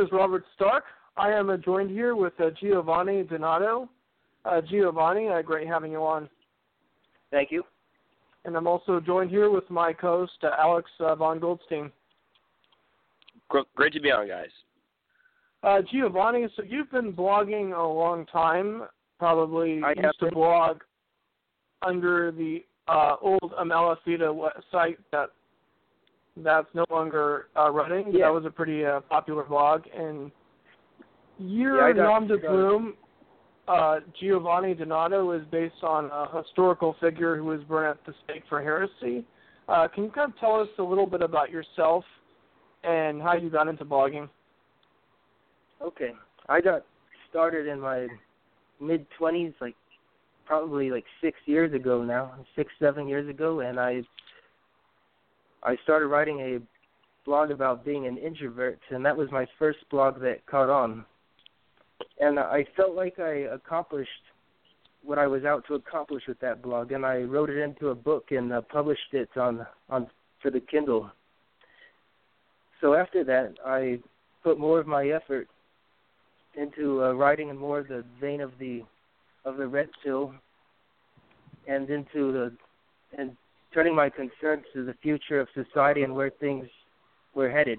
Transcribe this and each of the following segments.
is Robert Stark. I am joined here with Giovanni Donato. Giovanni, great having you on. Thank you. And I'm also joined here with my co-host, Alex Von Goldstein. Great to be on, guys. Giovanni, so you've been blogging a long time, probably used to been. blog under the old Amalafida website that's no longer running. Yeah. That was a pretty popular blog. And your nom de plume, Giovanni Donato, is based on a historical figure who was burned at the stake for heresy. Can you kind of tell us a little bit about yourself and how you got into blogging? Okay. I got started in my mid-20s, probably 6 years ago now, 7 years ago, and I started writing a blog about being an introvert, and that was my first blog that caught on. And I felt like I accomplished what I was out to accomplish with that blog, and I wrote it into a book and published it on for the Kindle. So after that, I put more of my effort into writing in more of the vein of the red pill, and and turning my concerns to the future of society and where things were headed.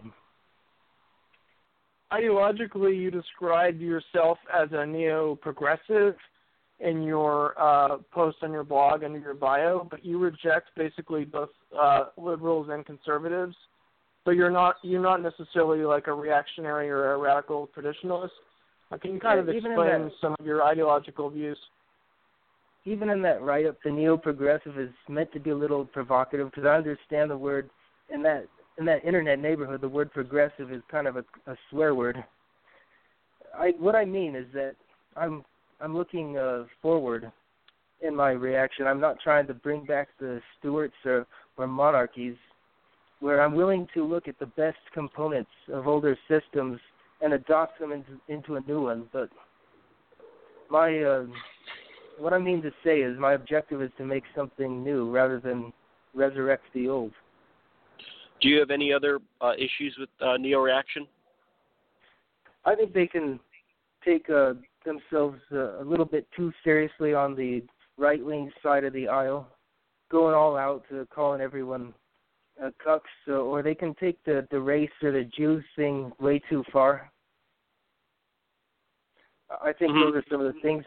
Ideologically, you describe yourself as a neo-progressive in your post on your blog under your bio, but you reject basically both liberals and conservatives. But you're not necessarily like a reactionary or a radical traditionalist. Can you kind of explain some of your ideological views? Even in that write-up, the neo-progressive is meant to be a little provocative, because I understand the word in that internet neighborhood. The word progressive is kind of a swear word. What I mean is that I'm looking forward in my reaction. I'm not trying to bring back the Stuarts or monarchies, where I'm willing to look at the best components of older systems and adopt them into a new one. But what I mean to say is my objective is to make something new rather than resurrect the old. Do you have any other issues with neo-reaction? I think they can take themselves a little bit too seriously on the right-wing side of the aisle, going all out to calling everyone cucks, or they can take the race or the Jews thing way too far. I think those are some of the things.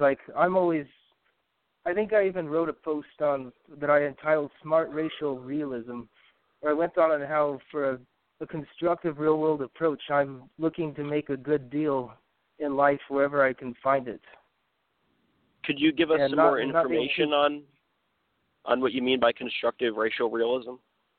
I think I even wrote a post on that I entitled "Smart Racial Realism," where I went on how for a constructive real-world approach, I'm looking to make a good deal in life wherever I can find it. Could you give us some more information on what you mean by constructive racial realism?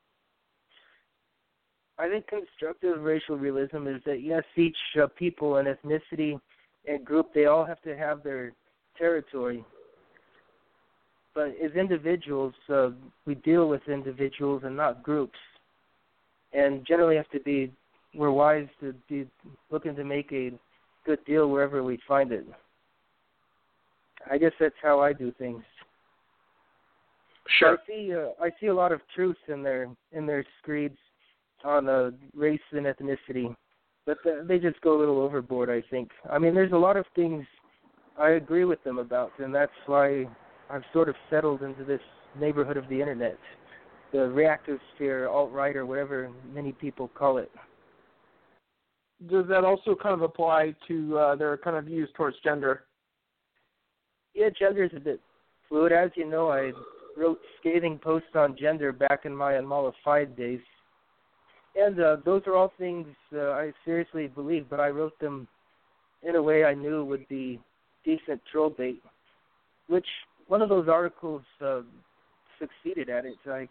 I think constructive racial realism is that, yes, each people and ethnicity and group, they all have to have their territory. But as individuals, we deal with individuals and not groups. And generally we're wise to be looking to make a good deal wherever we find it. I guess that's how I do things. Sure. I see a lot of truth in their screeds on race and ethnicity, but they just go a little overboard, I think. I mean, there's a lot of things I agree with them about, and that's why I've sort of settled into this neighborhood of the internet, the reactive sphere, alt-right, or whatever many people call it. Does that also kind of apply to their kind of views towards gender? Yeah, gender is a bit fluid. As you know, I wrote scathing posts on gender back in my unmollified days. And those are all things I seriously believe, but I wrote them in a way I knew would be decent troll bait, which one of those articles succeeded at it. I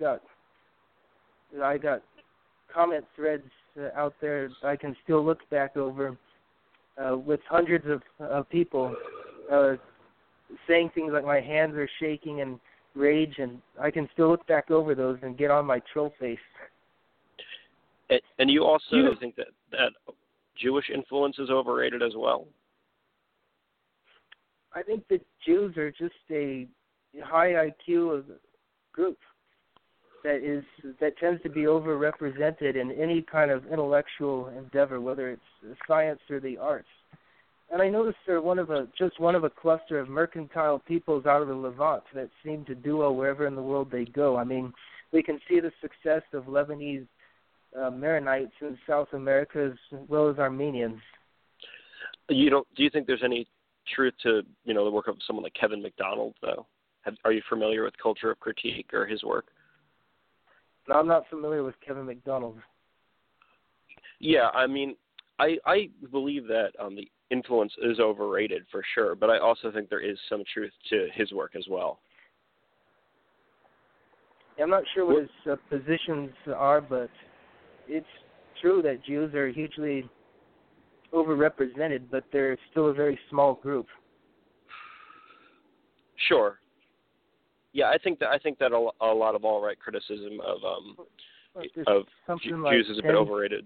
got comment threads out there I can still look back over with hundreds of people saying things like my hands are shaking and rage, and I can still look back over those and get on my troll face. And you also think that Jewish influence is overrated as well? I think that Jews are just a high IQ group. that tends to be overrepresented in any kind of intellectual endeavor, whether it's science or the arts. And I noticed they're just one of a cluster of mercantile peoples out of the Levant that seem to do well wherever in the world they go. I mean, we can see the success of Lebanese Maronites in South America as well as Armenians. Do you think there's any truth to the work of someone like Kevin MacDonald, though? Are you familiar with Culture of Critique or his work? No, I'm not familiar with Kevin MacDonald. Yeah, I mean, I believe that the influence is overrated for sure, but I also think there is some truth to his work as well. I'm not sure what his positions are, but it's true that Jews are hugely overrepresented, but they're still a very small group. Sure. Yeah, I think that a lot of alt-right criticism of Jews is a bit overrated.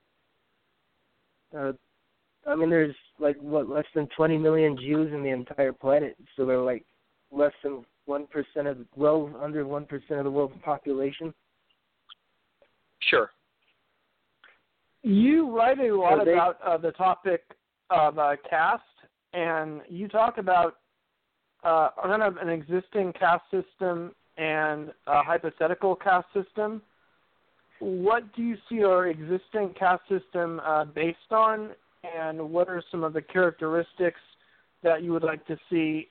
I mean, there's less than 20 million Jews in the entire planet, so they're less than 1% under 1% of the world's population. Sure. You write a lot about the topic of caste, and you talk about kind of an existing caste system and a hypothetical caste system. What do you see our existing caste system based on, and what are some of the characteristics that you would like to see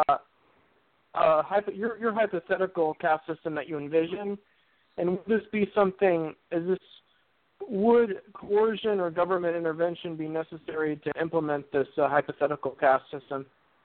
your hypothetical caste system that you envision? And would this be something, would coercion or government intervention be necessary to implement this hypothetical caste system?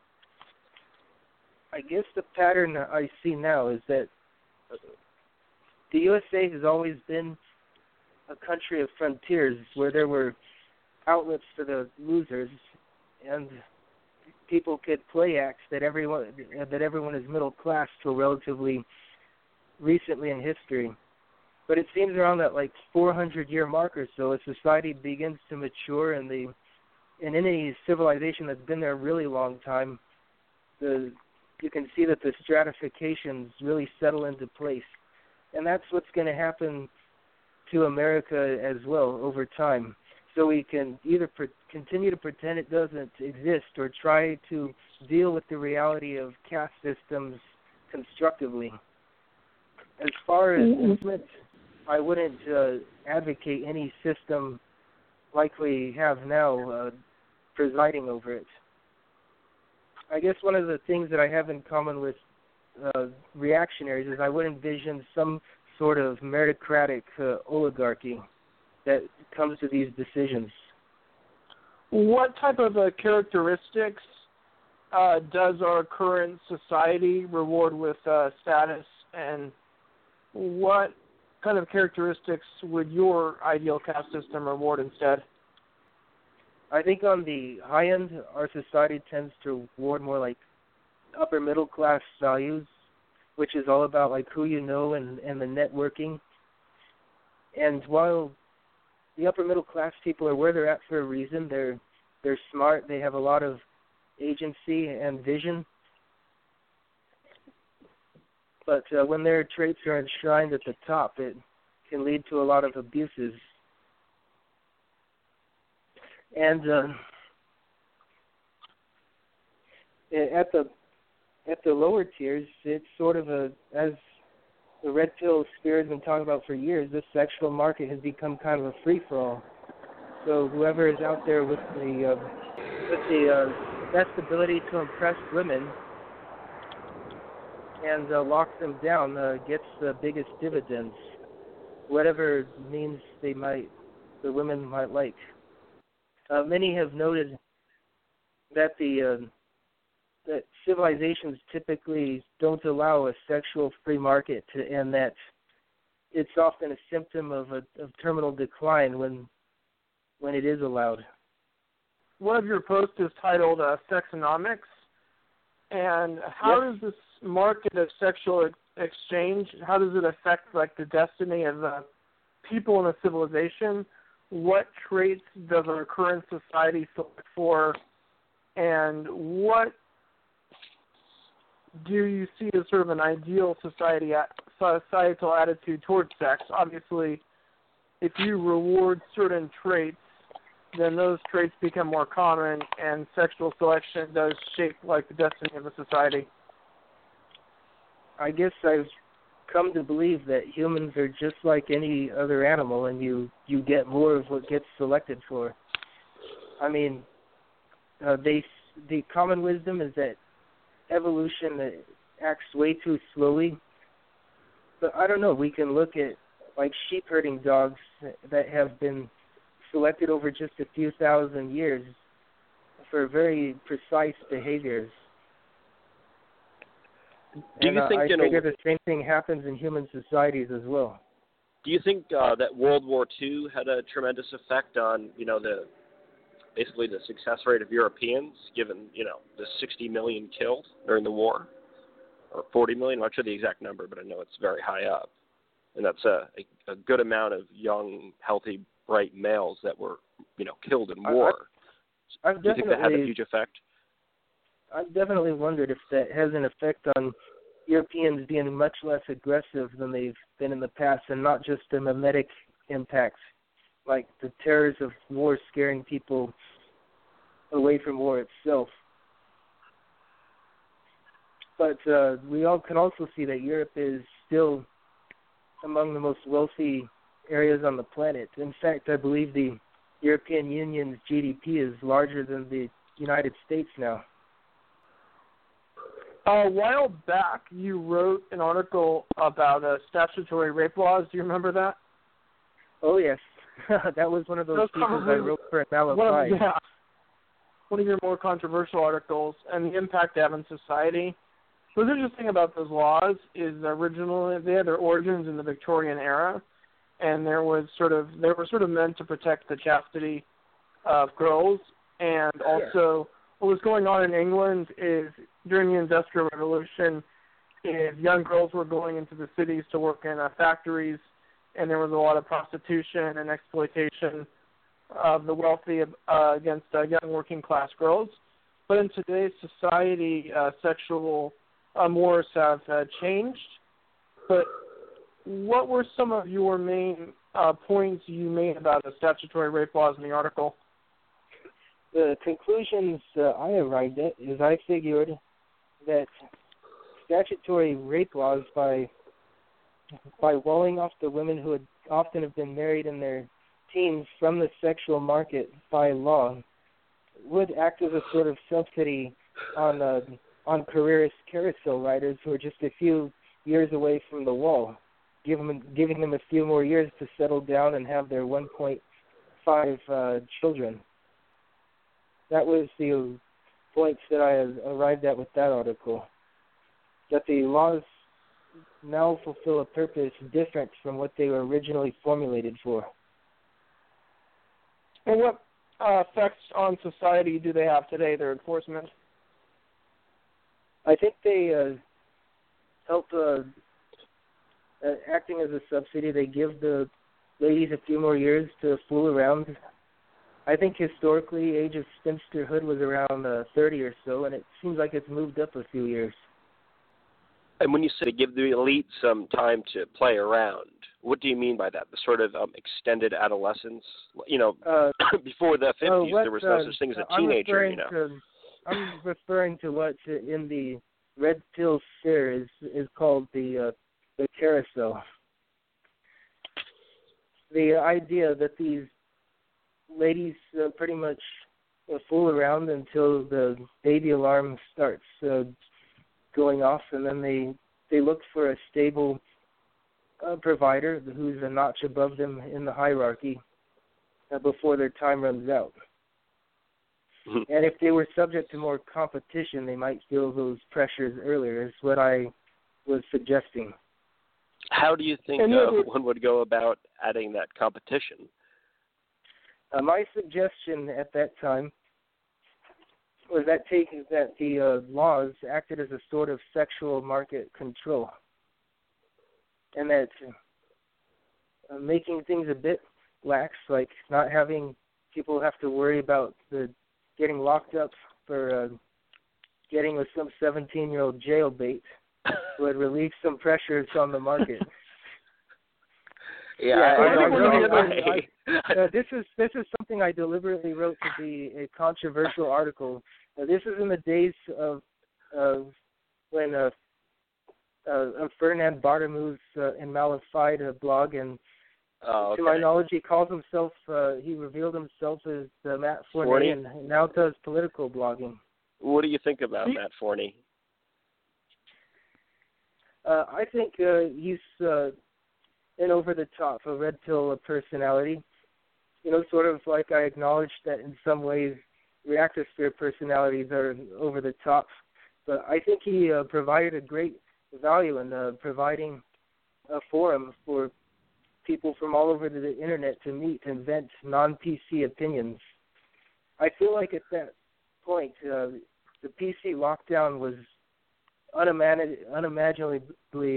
I guess the pattern I see now is that the USA has always been a country of frontiers where there were outlets for the losers, and people could play acts that everyone is middle class till relatively recently in history. But it seems around that 400-year mark or so, a society begins to mature, and in any civilization that's been there a really long time, you can see that the stratifications really settle into place. And that's what's going to happen to America as well over time. So we can either continue to pretend it doesn't exist or try to deal with the reality of caste systems constructively. As far as implement, I wouldn't advocate any system like we have now presiding over it. I guess one of the things that I have in common with reactionaries is I would envision some sort of meritocratic oligarchy that comes to these decisions. What type of characteristics does our current society reward with status, and what kind of characteristics would your ideal caste system reward instead? I think on the high end, our society tends to reward more upper middle class values, which is all about who you know and the networking. And while the upper middle class people are where they're at for a reason, they're smart, they have a lot of agency and vision. But when their traits are enshrined at the top, it can lead to a lot of abuses. And at the lower tiers, it's sort of as the red pill spirit has been talking about for years, this sexual market has become kind of a free-for-all. So whoever is out there with the best ability to impress women and lock them down gets the biggest dividends, whatever means the women might like. Many have noted that that civilizations typically don't allow a sexual free market, and that it's often a symptom of terminal decline when it is allowed. One of your posts is titled Sexonomics, and how does this market of sexual exchange, how does it affect the destiny of people in a civilization? What traits does our current society look for, and what do you see as sort of an ideal society societal attitude towards sex. Obviously, if you reward certain traits, then those traits become more common, and sexual selection does shape like the destiny of a society. I guess I've come to believe that humans are just like any other animal, and you get more of what gets selected for. I mean, the common wisdom is that evolution acts way too slowly. But I don't know. We can look at like sheep herding dogs that have been selected over just a few thousand years for very precise behaviors. Do you think I figure the same thing happens in human societies as well. Do you think that World War II had a tremendous effect on, basically the success rate of Europeans, given, the 60 million killed during the war? Or 40 million, I'm not sure the exact number, but I know it's very high up. And that's a good amount of young, healthy, bright males that were, killed in war. Do you think that had a huge effect? I've definitely wondered if that has an effect on Europeans being much less aggressive than they've been in the past, and not just a mimetic impact, like the terrors of war scaring people away from war itself. But we all can also see that Europe is still among the most wealthy areas on the planet. In fact, I believe the European Union's GDP is larger than the United States now. A while back, you wrote an article about statutory rape laws. Do you remember that? Oh, yes. That was one of those pieces I wrote for Malachi. Yeah. One of your more controversial articles, and the impact they have on society. What's interesting about those laws is originally they had their origins in the Victorian era, and they were sort of meant to protect the chastity of girls, and also what was going on in England is during the Industrial Revolution, is young girls were going into the cities to work in factories, and there was a lot of prostitution and exploitation of the wealthy against young working class girls. But in today's society, sexual mores have changed. But what were some of your main points you made about the statutory rape laws in the article? The conclusions I arrived at is I figured that statutory rape laws, by walling off the women who had often have been married in their teens from the sexual market by law, would act as a sort of subsidy on careerist carousel riders who are just a few years away from the wall, giving them a few more years to settle down and have their 1.5 children. That was the points that I arrived at with that article, that the laws now fulfill a purpose different from what they were originally formulated for. And what effects on society do they have today, their enforcement? I think they help, acting as a subsidy, they give the ladies a few more years to fool around. I think historically, age of spinsterhood was around 30 or so, and it seems like it's moved up a few years. And when you say give the elite some time to play around, what do you mean by that? The sort of extended adolescence? Before the 50s, there was no such thing as a teenager, I'm referring to what in the red pill sphere is called the carousel. The idea that these ladies pretty much fool around until the baby alarm starts going off, and then they look for a stable provider who's a notch above them in the hierarchy before their time runs out. And if they were subject to more competition, they might feel those pressures earlier, is what I was suggesting. How do you think one would go about adding that competition? My suggestion at that time was that the laws acted as a sort of sexual market control, and that making things a bit lax, like not having people have to worry about getting locked up for getting with some 17-year-old jailbait, would relieve some pressures on the market. This is something I deliberately wrote to be a controversial article. This is in the days of when Ferdinand Bartemuth in Malified blog, and to my knowledge, he calls himself. He revealed himself as Matt Forney, and now does political blogging. What do you think about Matt Forney? I think he's an over-the-top, a red pill personality. Sort of like I acknowledged that in some ways reactosphere personalities are over the top. But I think he provided a great value in providing a forum for people from all over the internet to meet and vent non-PC opinions. I feel like at that point, the PC lockdown was unimaginably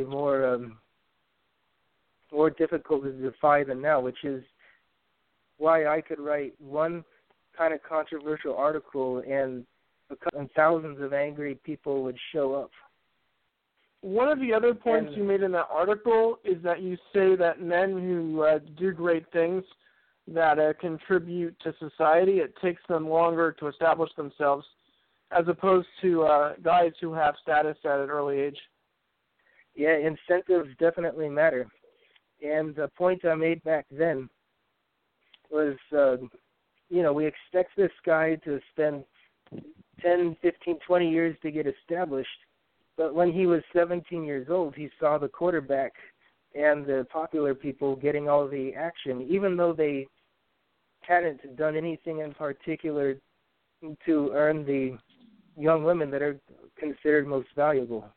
more difficult to defy than now, which is why I could write one kind of controversial article and thousands of angry people would show up. One of the other points you made in that article is that you say that men who do great things that contribute to society, it takes them longer to establish themselves as opposed to guys who have status at an early age. Yeah, incentives definitely matter. And the point I made back then was, we expect this guy to spend 10, 15, 20 years to get established, but when he was 17 years old, he saw the quarterback and the popular people getting all the action, even though they hadn't done anything in particular to earn the young women that are considered most valuable.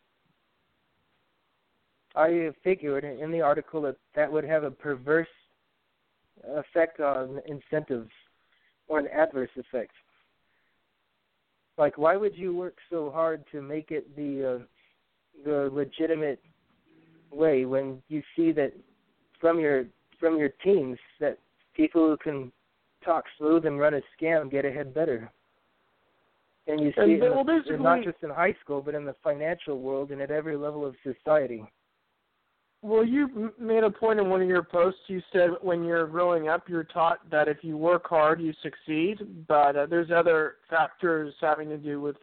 I figured in the article that would have a perverse effect on incentives, or an adverse effect. Like, why would you work so hard to make it the legitimate way when you see that from your teams that people who can talk smooth and run a scam get ahead better? And you see it not just in high school, but in the financial world and at every level of society. Well, you made a point in one of your posts. You said when you're growing up, you're taught that if you work hard, you succeed. But there's other factors having to do with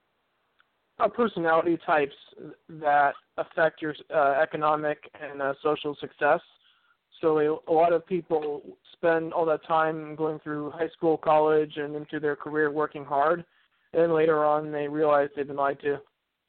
personality types that affect your economic and social success. So a lot of people spend all that time going through high school, college, and into their career working hard. And later on, they realize they've been lied to.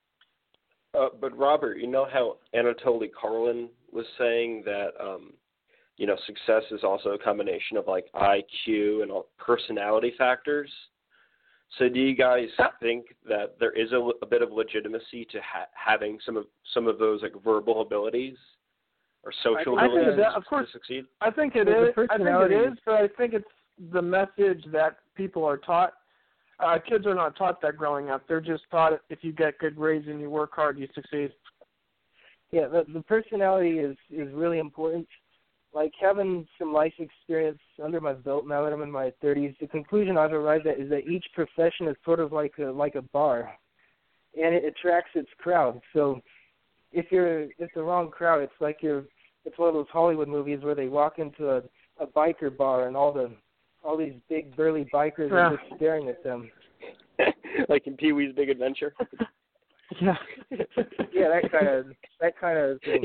But Robert, you know how Anatoly Karlin was saying that, success is also a combination of like IQ and personality factors. So do you guys think that there is a bit of legitimacy to having some of those like verbal abilities or social abilities to succeed? I think it is. I think it is, but I think it's the message that people are taught. Kids are not taught that growing up. They're just taught if you get good grades and you work hard, you succeed. Yeah, the personality is really important. Like having some life experience under my belt now that I'm in my 30s, the conclusion I've arrived at is that each profession is sort of like a bar, and it attracts its crowd. So if the wrong crowd, it's like it's one of those Hollywood movies where they walk into a biker bar and all these big burly bikers are just staring at them. Like in Pee-wee's Big Adventure. Yeah. Yeah, that kind of thing.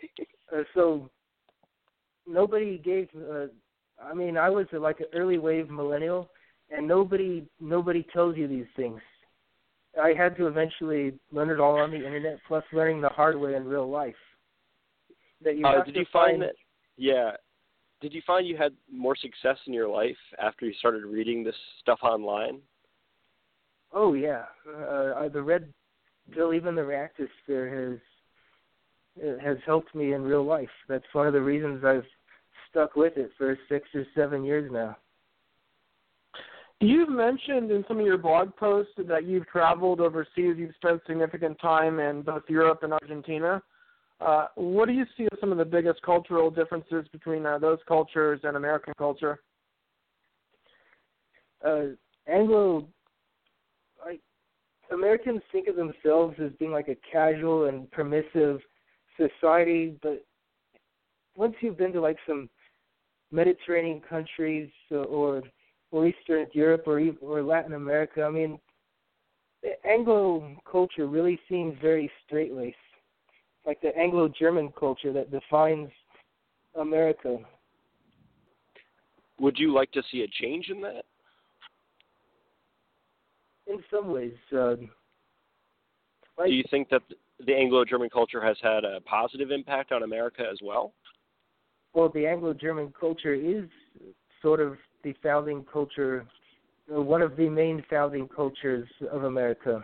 So nobody gave. I was like an early wave millennial, and nobody tells you these things. I had to eventually learn it all on the internet, plus learning the hard way in real life. That you have did you find that? Yeah. Did you find you had more success in your life after you started reading this stuff online? Oh, yeah. The red pill, even the reactosphere, has helped me in real life. That's one of the reasons I've stuck with it for 6 or 7 years now. You've mentioned in some of your blog posts that you've traveled overseas. You've spent significant time in both Europe and Argentina. What do you see as some of the biggest cultural differences between those cultures and American culture? Americans think of themselves as being like a casual and permissive society, but once you've been to like some Mediterranean countries or Eastern Europe or Latin America, I mean, the Anglo culture really seems very straight-laced, like the Anglo-German culture that defines America. Would you like to see a change in that? In some ways. Do you think that the Anglo-German culture has had a positive impact on America as well? Well, the Anglo-German culture is sort of the founding culture, one of the main founding cultures of America.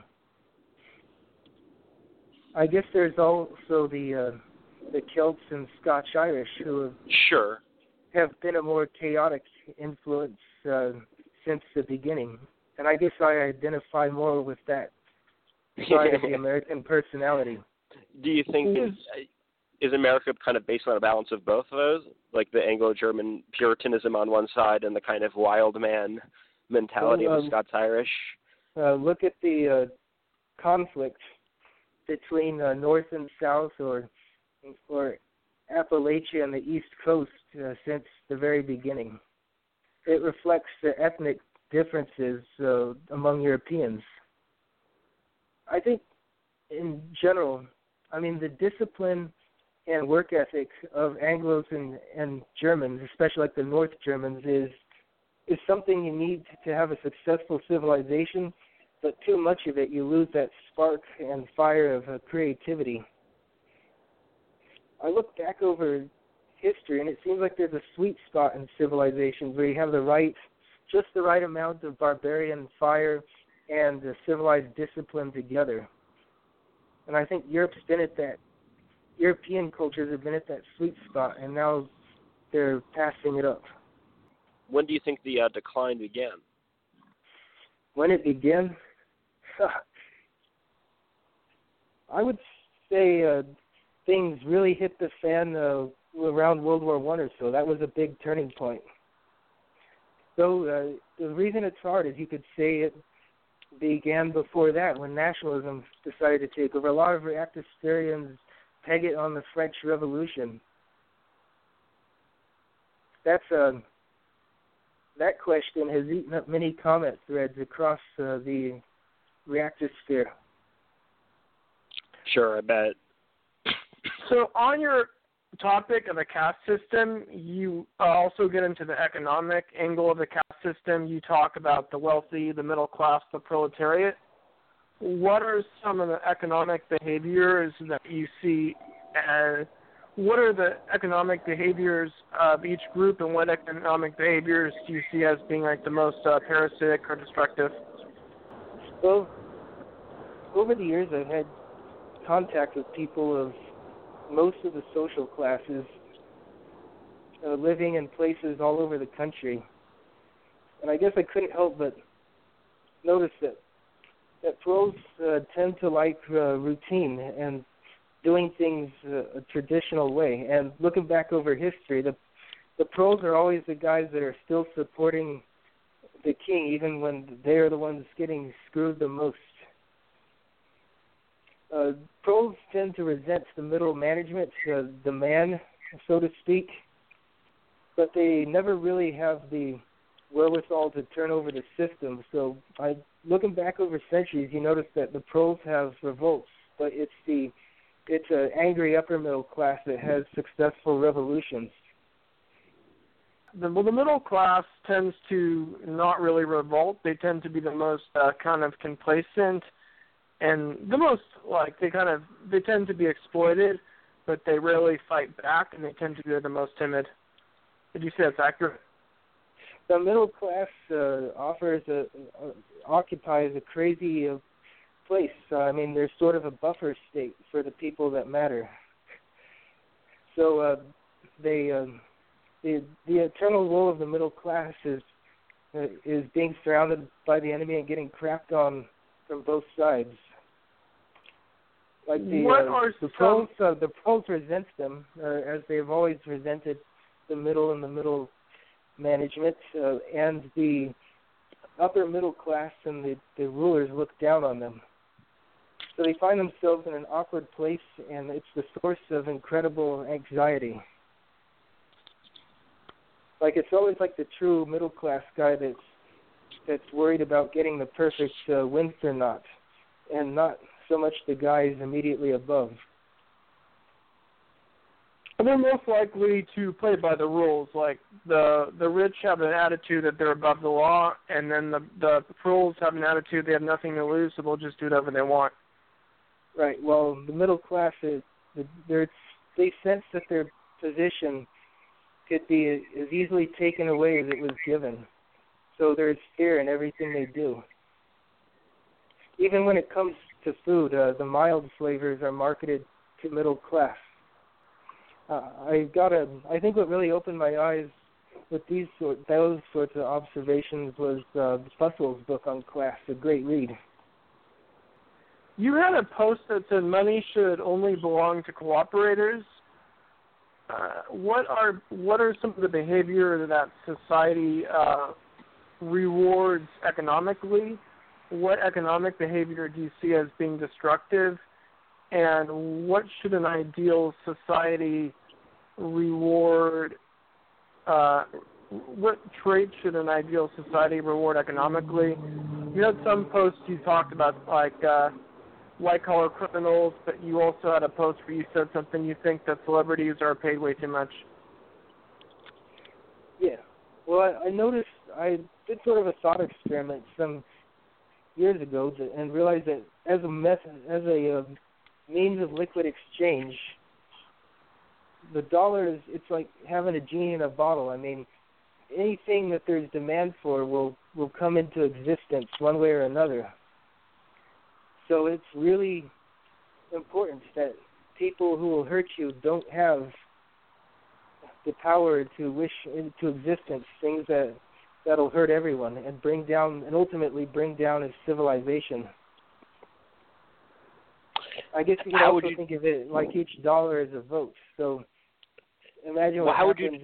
I guess there's also the Celts and Scotch-Irish who have been a more chaotic influence since the beginning. And I guess I identify more with that side of the American personality. Do you think is America kind of based on a balance of both of those, like the Anglo-German Puritanism on one side and the kind of wild man mentality of the Scots-Irish? Look at the conflict between North and South, or Appalachia and the East Coast since the very beginning. It reflects the ethnic differences among Europeans. I think in general, I mean, the discipline and work ethic of Anglos and Germans, especially like the North Germans, is something you need to have a successful civilization, but too much of it, you lose that spark and fire of creativity. I look back over history, and it seems like there's a sweet spot in civilizations where you have just the right amount of barbarian fire and civilized discipline together. And I think European cultures have been at that sweet spot, and now they're passing it up. When do you think the decline began? When it began? I would say things really hit the fan around World War I or so. That was a big turning point. So the reason it's hard is you could say it began before that, when nationalism decided to take over. A lot of reactive historians peg it on the French Revolution. That question has eaten up many comment threads across the reactive sphere. Sure, I bet. So on your topic of the caste system, you also get into the economic angle of the caste system. You talk about the wealthy, the middle class, the proletariat. What are some of the economic behaviors that you see, and what are the economic behaviors of each group, and what economic behaviors do you see as being like the most parasitic or destructive? Well, over the years I've had contact with people of most of the social classes living in places all over the country. And I guess I couldn't help but notice that pros tend to like routine and doing things a traditional way. And looking back over history, the pros are always the guys that are still supporting the king, even when they're the ones getting screwed the most. Pros tend to resent the middle management, the man, so to speak, but they never really have the wherewithal to turn over the system. So looking back over centuries, you notice that the pros have revolts, but it's an angry upper middle class that has successful revolutions. The middle class tends to not really revolt. They tend to be the most kind of complacent, and the most they tend to be exploited, but they rarely fight back, and they tend to be the most timid. Did you say that's accurate? The middle class occupies a crazy place. I mean, there's sort of a buffer state for the people that matter. So the eternal role of the middle class is being surrounded by the enemy and getting crapped on from both sides. Like the pros resent them, as they've always resented the middle and the middle management, and the upper middle class and the rulers look down on them. So they find themselves in an awkward place, and it's the source of incredible anxiety. Like, it's always like the true middle-class guy that's worried about getting the perfect Windsor knot, and not so much the guys immediately above. And they're most likely to play by the rules. Like, the rich have an attitude that they're above the law, and then the fools have an attitude they have nothing to lose, so they'll just do whatever they want. Right. Well, the middle class, they sense that their position could be as easily taken away as it was given. So there's fear in everything they do. Even when it comes to food, the mild flavors are marketed to middle class. I think what really opened my eyes with those sorts of observations was Fussel's book on class, a great read. You had a post that said money should only belong to cooperators. What are some of the behavior that society rewards economically? What economic behavior do you see as being destructive? And what should an ideal society reward? What traits should an ideal society reward economically? You had some posts you talked about, like white-collar criminals, but you also had a post where you said something you think that celebrities are paid way too much. Yeah. Well, I noticed, I did sort of a thought experiment some years ago and realized that as a means of liquid exchange, the dollar it's like having a genie in a bottle. I mean, anything that there's demand for will come into existence one way or another. So it's really important that people who will hurt you don't have the power to wish into existence things that'll hurt everyone and ultimately bring down a civilization. I guess you could also think of it like each dollar is a vote. So imagine what happens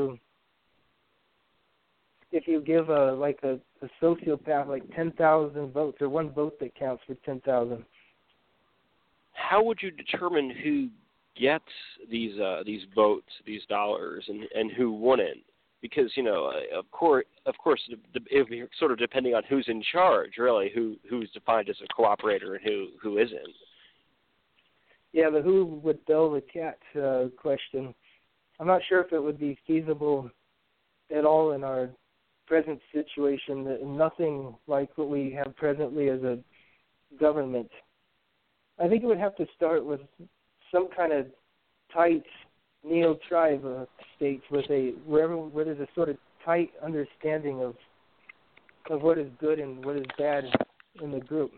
if you give a sociopath like 10,000 votes, or one vote that counts for 10,000. How would you determine who gets these votes, these dollars, and who wouldn't? Because of course, it would be sort of depending on who's in charge, really, who's defined as a cooperator and who isn't. Yeah, the who would bell the cat question. I'm not sure if it would be feasible at all in our present situation. Nothing like what we have presently as a government. I think it would have to start with some kind of tight neo-tribe state where there's a sort of tight understanding of what is good and what is bad in the group.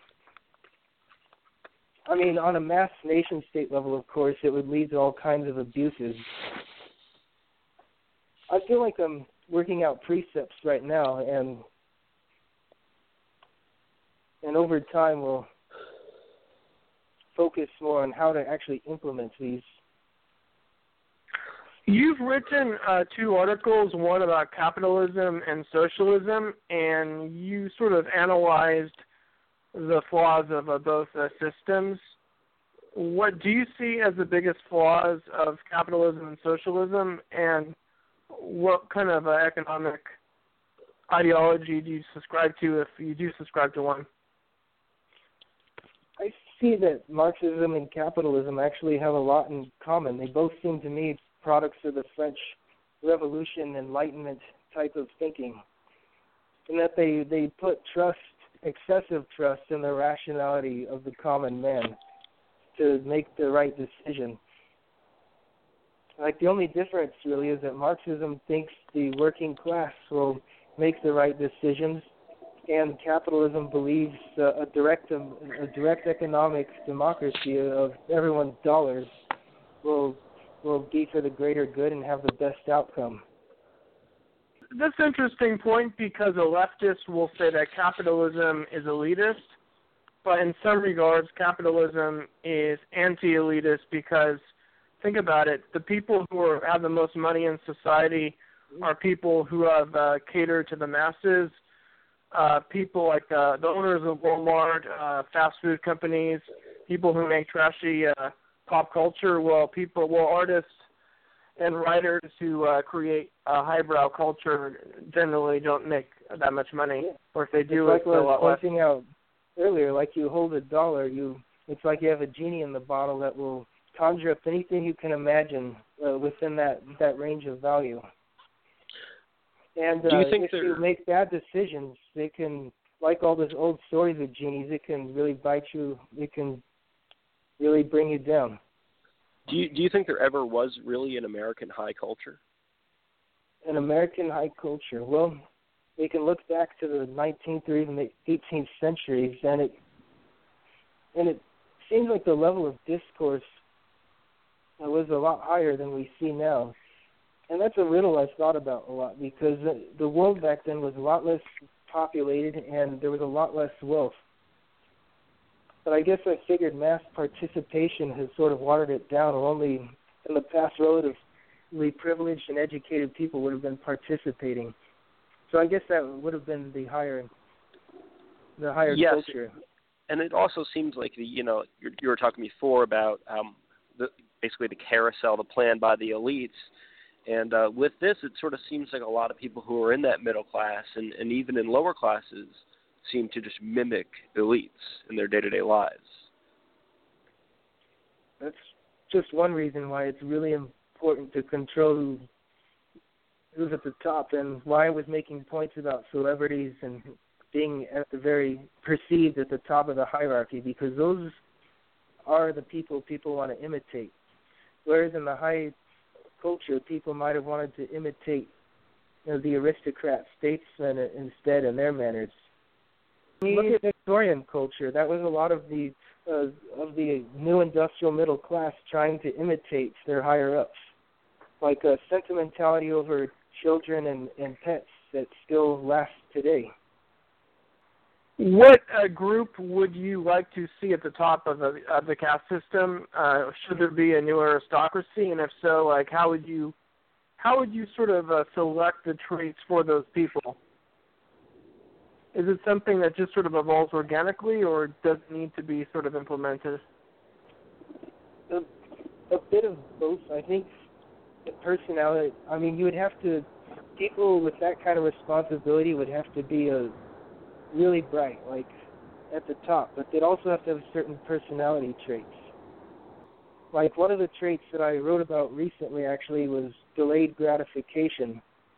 I mean, on a mass nation-state level, of course, it would lead to all kinds of abuses. I feel like I'm working out precepts right now, and over time we'll focus more on how to actually implement these. You've written 2 articles, one about capitalism and socialism, and you sort of analyzed the flaws of both systems. What do you see as the biggest flaws of capitalism and socialism, and what kind of economic ideology do you subscribe to, if you do subscribe to one? I see that Marxism and capitalism actually have a lot in common. They both seem to me products of the French Revolution, Enlightenment type of thinking, and that they put excessive trust in the rationality of the common man to make the right decision. Like, the only difference really is that Marxism thinks the working class will make the right decisions, and capitalism believes a direct economic democracy of everyone's dollars will be for the greater good and have the best outcome. That's an interesting point, because a leftist will say that capitalism is elitist, but in some regards capitalism is anti-elitist, because think about it, the people who have the most money in society are people who have catered to the masses, people like the owners of Walmart, fast food companies, people who make trashy pop culture, while artists and writers who create a highbrow culture generally don't make that much money, or if they do, it's it's like a lot less. pointing out earlier, like you hold a dollar, it's like you have a genie in the bottle that will conjure up anything you can imagine within that range of value. And do you think if you make bad decisions, they can, like all those old stories of genies, it can really bite you. It can really bring you down. Do you think there ever was really an American high culture? An American high culture? Well, we can look back to the 19th or even the 18th centuries, and it seems like the level of discourse was a lot higher than we see now. And that's a riddle I've thought about a lot, because the world back then was a lot less populated and there was a lot less wealth. But I guess I figured mass participation has sort of watered it down, or only in the past relatively privileged and educated people would have been participating. So I guess that would have been the higher yes. culture. And it also seems like you were talking before about basically the carousel, the plan by the elites. And with this, it sort of seems like a lot of people who are in that middle class and even in lower classes seem to just mimic elites in their day-to-day lives. That's just one reason why it's really important to control who's at the top, and why I was making points about celebrities and being perceived at the top of the hierarchy, because those are the people want to imitate. Whereas in the high culture, people might have wanted to imitate the aristocrat statesmen instead in their manners. Look at Victorian culture. That was a lot of the new industrial middle class trying to imitate their higher-ups, like a sentimentality over children and pets that still lasts today. What group would you like to see at the top of the caste system? Should there be a new aristocracy, and if so, like how would you sort of select the traits for those people? Is it something that just sort of evolves organically, or does it need to be sort of implemented? A bit of both. I think the personality, you would have to, people with that kind of responsibility would have to be really bright, like at the top, but they'd also have to have certain personality traits. Like one of the traits that I wrote about recently actually was delayed gratification.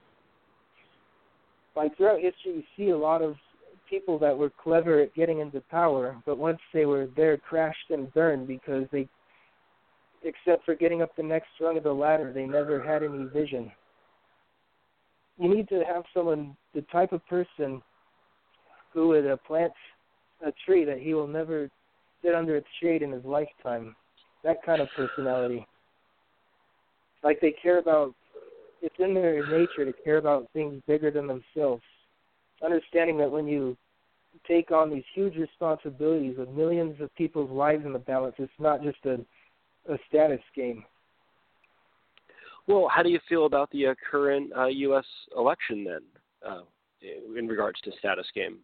Like throughout history, you see a lot of people that were clever at getting into power, but once they were there, crashed and burned because they, except for getting up the next rung of the ladder, they never had any vision. You need to have someone, the type of person who would plant a tree that he will never sit under its shade in his lifetime. That kind of personality. Like they care about, it's in their nature to care about things bigger than themselves. Understanding that when you take on these huge responsibilities with millions of people's lives in the balance, it's not just a status game. Well, how do you feel about the current U.S. election then, in regards to status game?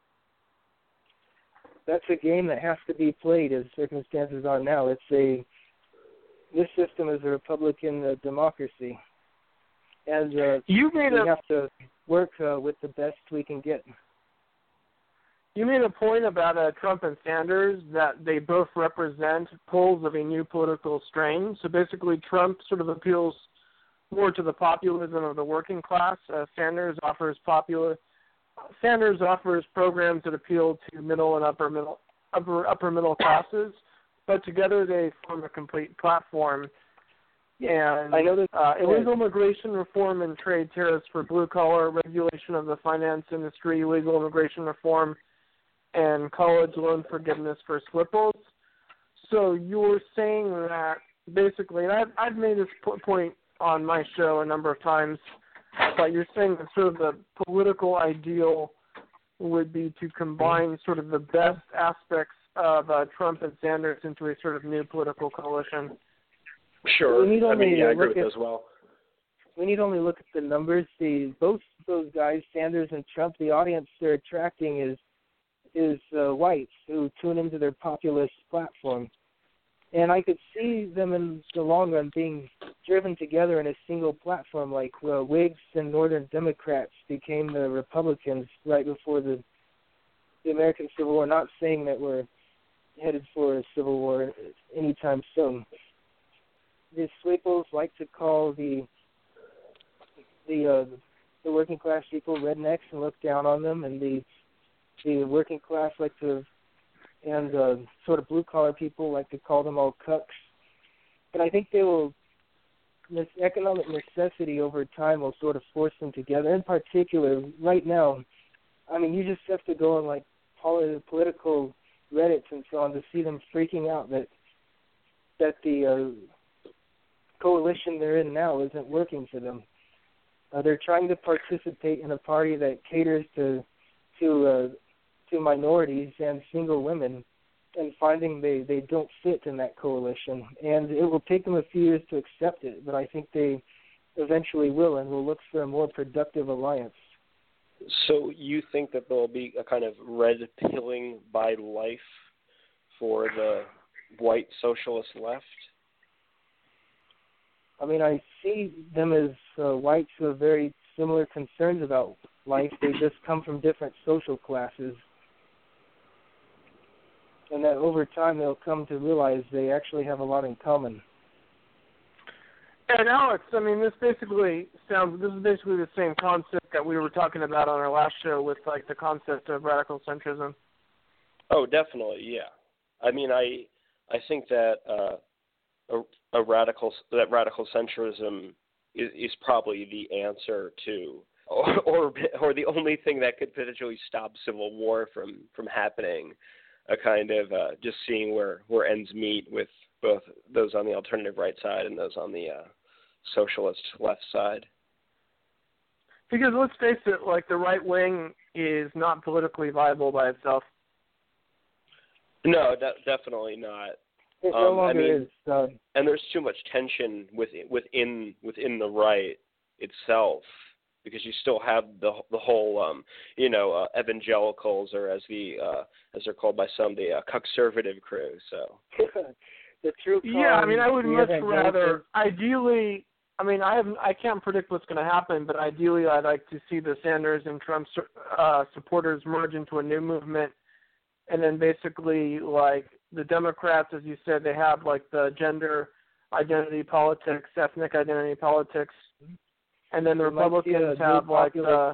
That's a game that has to be played as circumstances are now. This system is a Republican democracy, and we have to work with the best we can get. You made a point about Trump and Sanders, that they both represent poles of a new political strain. So basically, Trump sort of appeals more to the populism of the working class. Sanders offers programs that appeal to middle and upper middle classes, but together they form a complete platform. And I know that illegal immigration reform and trade tariffs for blue collar, regulation of the finance industry, illegal immigration reform, and college loan forgiveness for slippers. So you were saying that basically, and I've made this point on my show a number of times, but you're saying that sort of the political ideal would be to combine sort of the best aspects of Trump and Sanders into a sort of new political coalition. Sure. I agree with as well. We need only look at the numbers. Both those guys, Sanders and Trump, the audience they're attracting is is whites who tune into their populist platform. And I could see them in the long run being driven together in a single platform, like Whigs and Northern Democrats became the Republicans right before the American Civil War. Not saying that we're headed for a civil war anytime soon. The Swepels like to call the working class people rednecks and look down on them, and the working class like to, and sort of blue collar people like to call them all cucks. But I think this economic necessity over time will sort of force them together. In particular, right now, I mean, you just have to go on like political Reddits and so on to see them freaking out that the coalition they're in now isn't working for them. They're trying to participate in a party that caters to minorities and single women, and finding they don't fit in that coalition. And it will take them a few years to accept it, but I think they eventually will, and will look for a more productive alliance. So you think that there will be a kind of red pilling by life for the white socialist left? I mean, I see them as whites who have very similar concerns about life. They just come from different social classes. And that over time they'll come to realize they actually have a lot in common. And Alex, I mean, this is basically the same concept that we were talking about on our last show with like the concept of radical centrism. Oh, definitely, yeah. I mean, I think that radical centrism is probably the answer to, or the only thing that could potentially stop civil war from happening. A kind of just seeing where ends meet with both those on the alternative right side and those on the socialist left side. Because let's face it, like the right wing is not politically viable by itself. No, definitely not. It no longer is. And there's too much tension within the right itself, because you still have the whole evangelicals, or as they're called by some, the conservative crew. So the true. Yeah, I mean, I would much rather. Ideally, I mean, I can't predict what's going to happen, but ideally, I'd like to see the Sanders and Trump supporters merge into a new movement, and then basically, like the Democrats, as you said, they have like the gender identity politics, ethnic identity politics. And then the Republicans have like the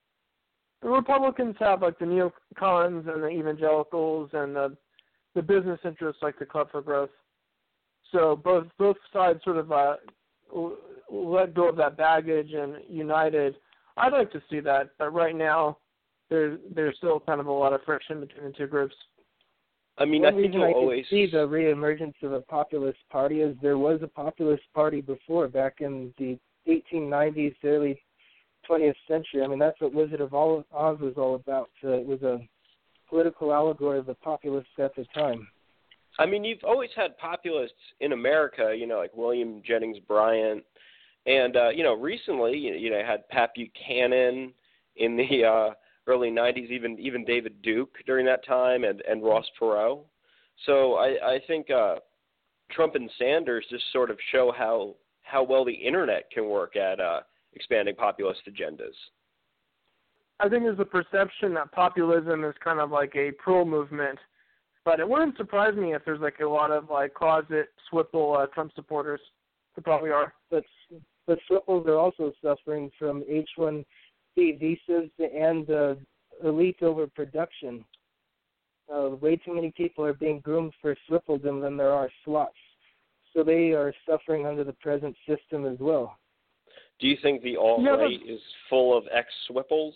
neocons and the evangelicals and the business interests like the Club for Growth. So both sides sort of let go of that baggage and united. I'd like to see that, but right now there's still kind of a lot of friction between the two groups. I mean, One I think reason you'll I always see the reemergence of a populist party is there was a populist party before, back in the 1890s, the early 20th century. I mean, that's what Wizard of Oz was all about. It was a political allegory of the populists at the time. I mean, you've always had populists in America, like William Jennings Bryan, and recently, you had Pat Buchanan in the early 90s, even David Duke during that time, and Ross Perot. So I think Trump and Sanders just sort of show how well the internet can work at expanding populist agendas. I think there's a perception that populism is kind of like a pro movement, but it wouldn't surprise me if there's like a lot of like closet Swipple Trump supporters. There probably are. But Swipples are also suffering from H-1B visas and elite overproduction. Way too many people are being groomed for Swippledom than there are slots. So they are suffering under the present system as well. Do you think the alt-right is full of ex-Swipples?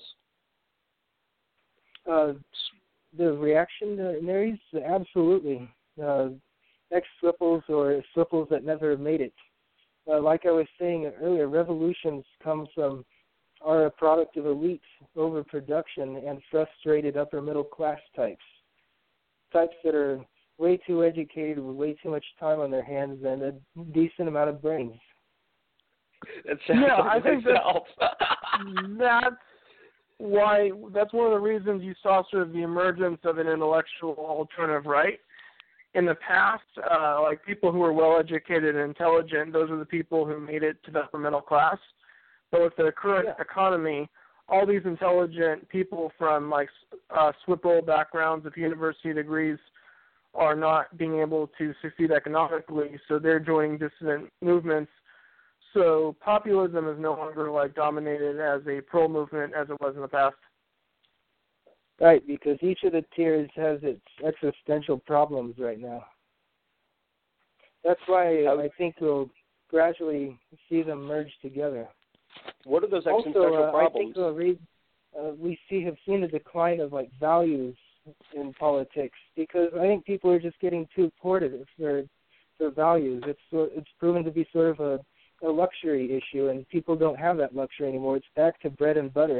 The reactionaries, absolutely. Ex-Swipples or Swipples that never made it. Like I was saying earlier, revolutions are a product of elite overproduction and frustrated upper middle class types that are way too educated with way too much time on their hands and a decent amount of brains. I think why that's one of the reasons you saw sort of the emergence of an intellectual alternative right. In the past, like people who were well-educated and intelligent, those are the people who made it to the upper middle class. But with the current economy, all these intelligent people from like SWPL backgrounds with university degrees are not being able to succeed economically, so they're joining dissident movements. So populism is no longer like dominated as a pro movement as it was in the past. Right, because each of the tiers has its existential problems right now. That's why I think we'll gradually see them merge together. What are those existential problems? I think have seen a decline of like values in politics, because I think people are just getting too hoarded for values. It's proven to be sort of a luxury issue, and people don't have that luxury anymore. It's back to bread and butter.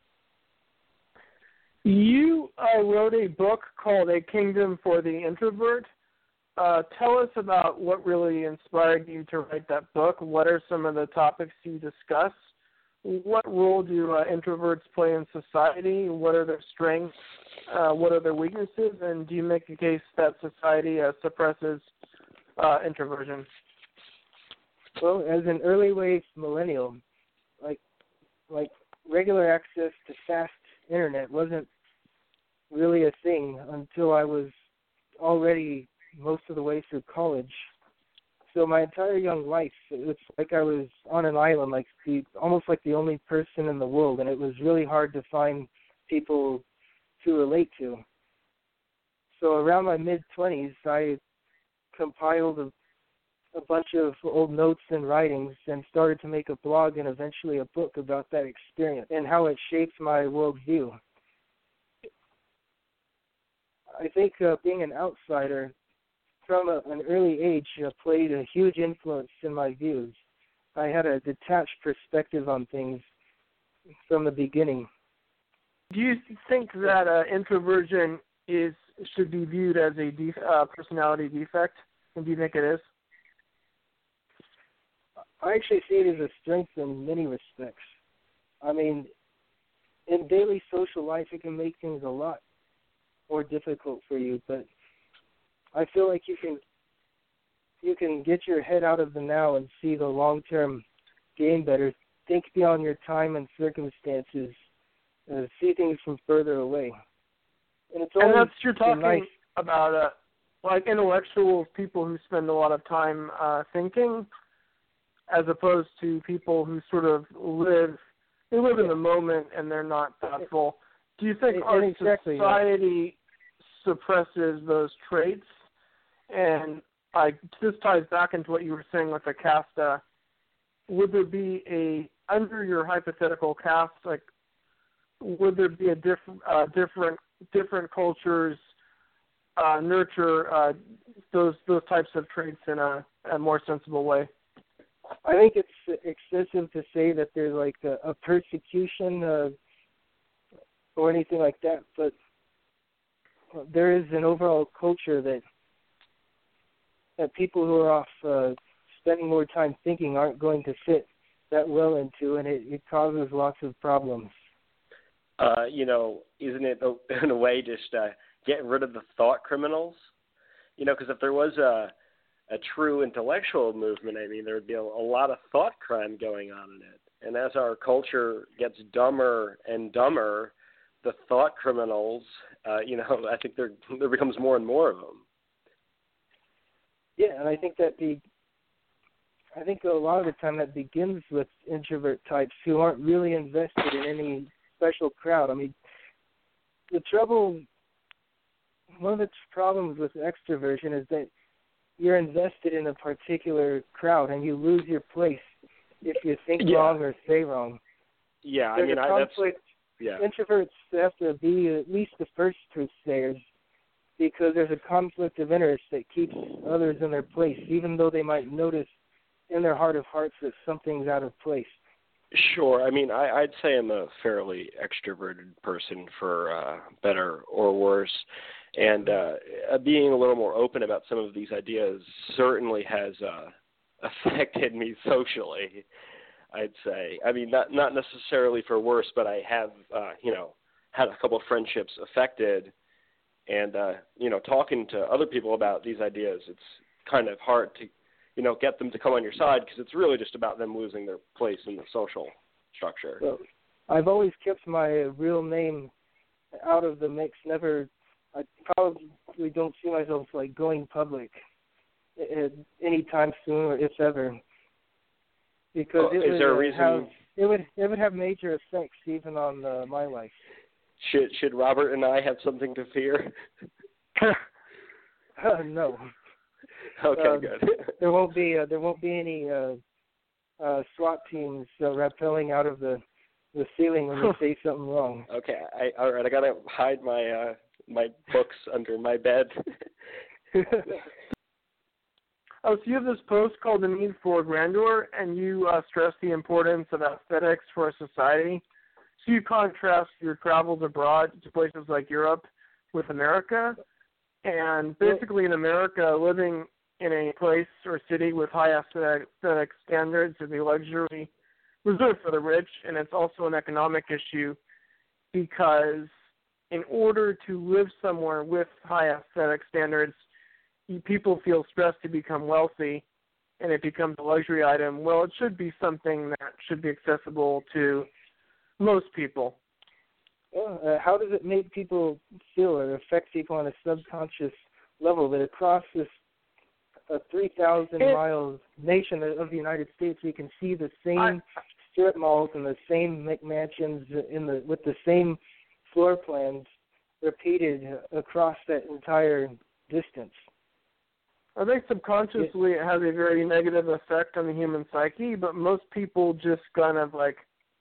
You wrote a book called A Kingdom for the Introvert. Tell us about what really inspired you to write that book. What are some of the topics you discuss? What role do introverts play in society? What are their strengths? What are their weaknesses? And do you make a case that society suppresses introversion? Well, as an early wave millennial, like regular access to fast internet wasn't really a thing until I was already most of the way through college. So my entire young life, it's like I was on an island, almost like the only person in the world, and it was really hard to find people to relate to. So around my mid-20s, I compiled a bunch of old notes and writings and started to make a blog and eventually a book about that experience and how it shaped my worldview. I think being an outsider from an early age played a huge influence in my views. I had a detached perspective on things from the beginning. Do you think that introversion should be viewed as a personality defect? And do you think it is? I actually see it as a strength in many respects. I mean, in daily social life, it can make things a lot more difficult for you, but I feel like you can get your head out of the now and see the long-term game better. Think beyond your time and circumstances. See things from further away. And that's you're talking about like intellectuals, people who spend a lot of time thinking, as opposed to people who sort of live in the moment and they're not thoughtful. Do you think our society suppresses those traits? And this ties back into what you were saying with the caste. Would there be under your hypothetical caste, like, would there be a different cultures nurture those types of traits in a more sensible way? I think it's excessive to say that there's like a persecution or anything like that, but there is an overall culture that people who are off spending more time thinking aren't going to fit that well into, and it causes lots of problems. Isn't it in a way just getting rid of the thought criminals? Because if there was a true intellectual movement, I mean, there would be a lot of thought crime going on in it. And as our culture gets dumber and dumber, the thought criminals, I think there becomes more and more of them. Yeah, and I think a lot of the time that begins with introvert types who aren't really invested in any special crowd. I mean, one of the problems with extroversion is that you're invested in a particular crowd and you lose your place if you think wrong or say wrong. Yeah, There's a conflict. Introverts have to be at least the first truth sayers, because there's a conflict of interest that keeps others in their place, even though they might notice in their heart of hearts that something's out of place. Sure. I mean, I'd say I'm a fairly extroverted person, for better or worse. And being a little more open about some of these ideas certainly has affected me socially. I'd say. I mean, not necessarily for worse, but I have, had a couple of friendships affected, and, talking to other people about these ideas, it's kind of hard to, get them to come on your side because it's really just about them losing their place in the social structure. Well, I've always kept my real name out of the mix. I probably don't see myself like going public anytime soon, or if ever, because is there a reason? It would have major effects even on my life. Should Robert and I have something to fear? No. Okay, good. There won't be any SWAT teams rappelling out of the ceiling when you say something wrong. Okay, all right. I gotta hide my my books under my bed. Oh, so you have this post called "The Need for Grandeur," and you stress the importance of aesthetics for a society. So you contrast your travels abroad to places like Europe with America, and basically in America, living in a place or city with high aesthetic standards is a luxury reserved for the rich, and it's also an economic issue because in order to live somewhere with high aesthetic standards, people feel stressed to become wealthy, and it becomes a luxury item. Well, it should be something that should be accessible to most people. How does it make people feel or affect people on a subconscious level that across this 3,000-mile nation of the United States we can see the same strip malls and the same McMansions with the same floor plans repeated across that entire distance? I think subconsciously it has a very negative effect on the human psyche, but most people just kind of like